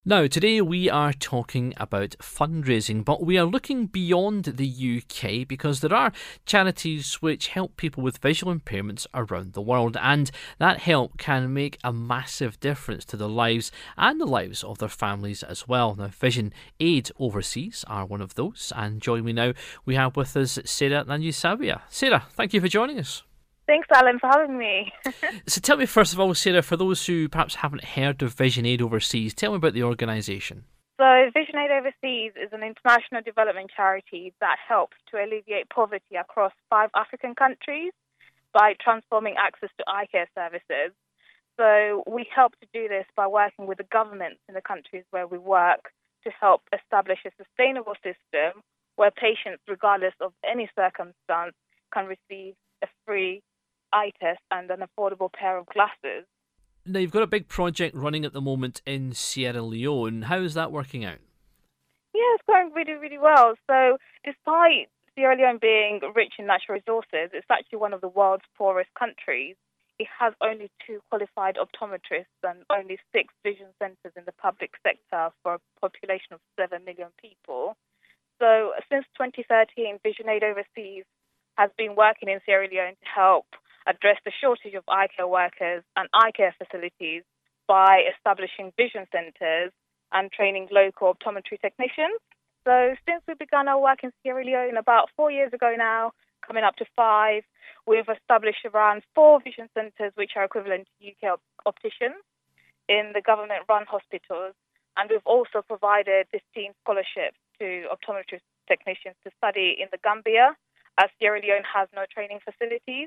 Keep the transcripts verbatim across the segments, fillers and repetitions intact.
Now, today we are talking about fundraising, but we are looking beyond the U K because there are charities which help people with visual impairments around the world, and that help can make a massive difference to their lives and the lives of their families as well. Now, Vision Aid Overseas are one of those, and joining me now, we have with us Sarah Nanyusavia. Sarah, thank you for joining us. Thanks, Alan, for having me. So tell me, first of all, Sarah, for those who perhaps haven't heard of Vision Aid Overseas, tell me about the organisation. So, Vision Aid Overseas is an international development charity that helps to alleviate poverty across five African countries by transforming access to eye care services. So, we help to do this by working with the governments in the countries where we work to help establish a sustainable system where patients, regardless of any circumstance, can receive a free eye test and an affordable pair of glasses. Now, you've got a big project running at the moment in Sierra Leone. How is that working out? Yeah, it's going really, really well. So despite Sierra Leone being rich in natural resources, it's actually one of the world's poorest countries. It has only two qualified optometrists and only six vision centres in the public sector for a population of seven million people. So since twenty thirteen, Vision Aid Overseas has been working in Sierra Leone to help address the shortage of eye care workers and eye care facilities by establishing vision centres and training local optometry technicians. So since we began our work in Sierra Leone about four years ago now, coming up to five, we've established around four vision centres which are equivalent to U K op- opticians in the government-run hospitals. And we've also provided fifteen scholarships to optometry technicians to study in the Gambia, as Sierra Leone has no training facilities.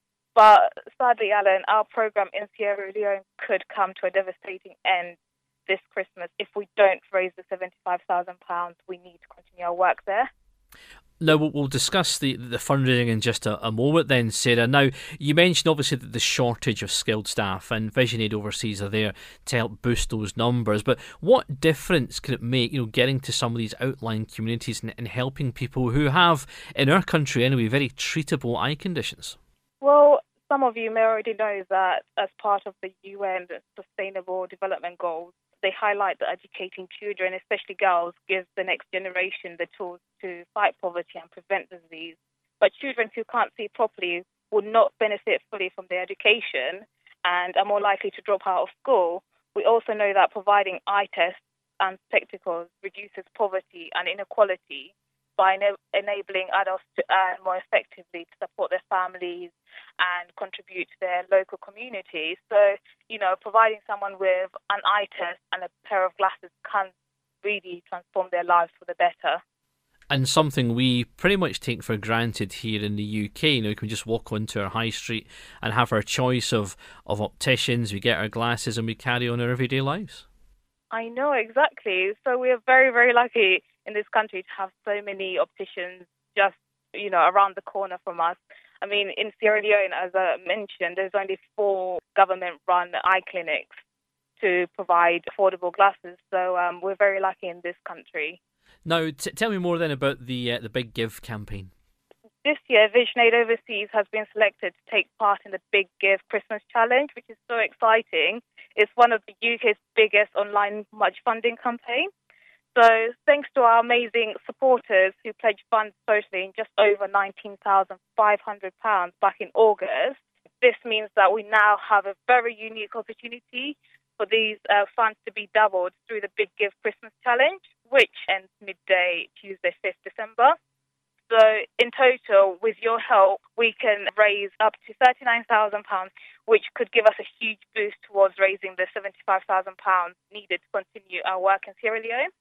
But sadly, Alan, our program in Sierra Leone could come to a devastating end this Christmas if we don't raise the seventy-five thousand pounds we need to continue our work there. Now, we'll, we'll discuss the, the fundraising in just a, a moment then, Sarah. Now, you mentioned obviously that the shortage of skilled staff, and Vision Aid Overseas are there to help boost those numbers. But what difference can it make, you know, getting to some of these outlying communities and, and helping people who have, in our country anyway, very treatable eye conditions? Well, some of you may already know that as part of the U N Sustainable Development Goals, they highlight that educating children, especially girls, gives the next generation the tools to fight poverty and prevent disease. But children who can't see properly will not benefit fully from their education and are more likely to drop out of school. We also know that providing eye tests and spectacles reduces poverty and inequality by ena- enabling adults to earn more effectively to support their families and contribute to their local communities. So, you know, providing someone with an eye test and a pair of glasses can really transform their lives for the better. And something we pretty much take for granted here in the U K. You know, we can just walk onto our high street and have our choice of, of opticians, we get our glasses and we carry on our everyday lives. I know, exactly. So we are very, very lucky in this country to have so many opticians just, you know, around the corner from us. I mean, in Sierra Leone, as I mentioned, there's only four government-run eye clinics to provide affordable glasses. So um, we're very lucky in this country. Now, t- tell me more then about the uh, the Big Give campaign. This year, Vision Aid Overseas has been selected to take part in the Big Give Christmas Challenge, which is so exciting. It's one of the U K's biggest online much funding campaigns. So thanks to our amazing supporters who pledged funds totally in just over nineteen thousand five hundred pounds back in August, this means that we now have a very unique opportunity for these uh, funds to be doubled through the Big Give Christmas Challenge, which ends midday Tuesday, fifth of December. So in total, with your help, we can raise up to thirty-nine thousand pounds, which could give us a huge boost towards raising the seventy-five thousand pounds needed to continue our work in Sierra Leone.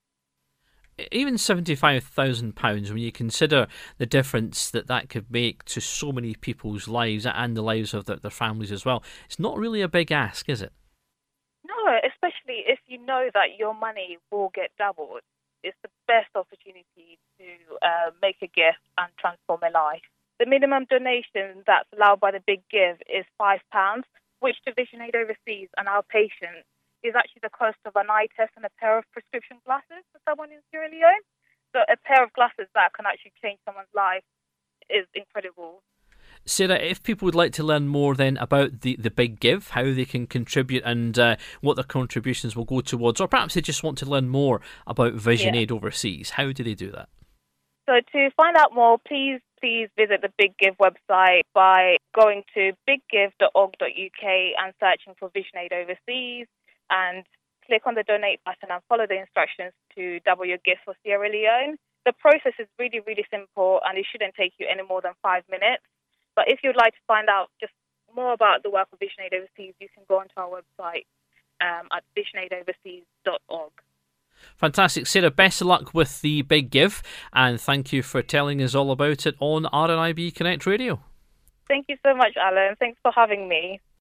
Even seventy-five thousand pounds, when you consider the difference that that could make to so many people's lives and the lives of their, their families as well, it's not really a big ask, is it? No, especially if you know that your money will get doubled. It's the best opportunity to uh, make a gift and transform a life. The minimum donation that's allowed by the Big Give is five pounds, which to Vision Aid Overseas and our patients is actually the cost of an eye test and a pair of prescription glasses for someone in Sierra Leone. So a pair of glasses that can actually change someone's life is incredible. Sarah, if people would like to learn more then about the, the Big Give, how they can contribute and uh, what their contributions will go towards, or perhaps they just want to learn more about Vision Yeah. Aid overseas, how do they do that? So to find out more, please please visit the Big Give website by going to big give dot org dot U K and searching for Vision Aid Overseas, and click on the donate button and follow the instructions to double your gift for Sierra Leone. The process is really, really simple and it shouldn't take you any more than five minutes. But if you'd like to find out just more about the work of Vision Aid Overseas, you can go onto our website um, at vision aid overseas dot org. Fantastic. Sarah, best of luck with the Big Give, and thank you for telling us all about it on R N I B Connect Radio. Thank you so much, Alan. Thanks for having me.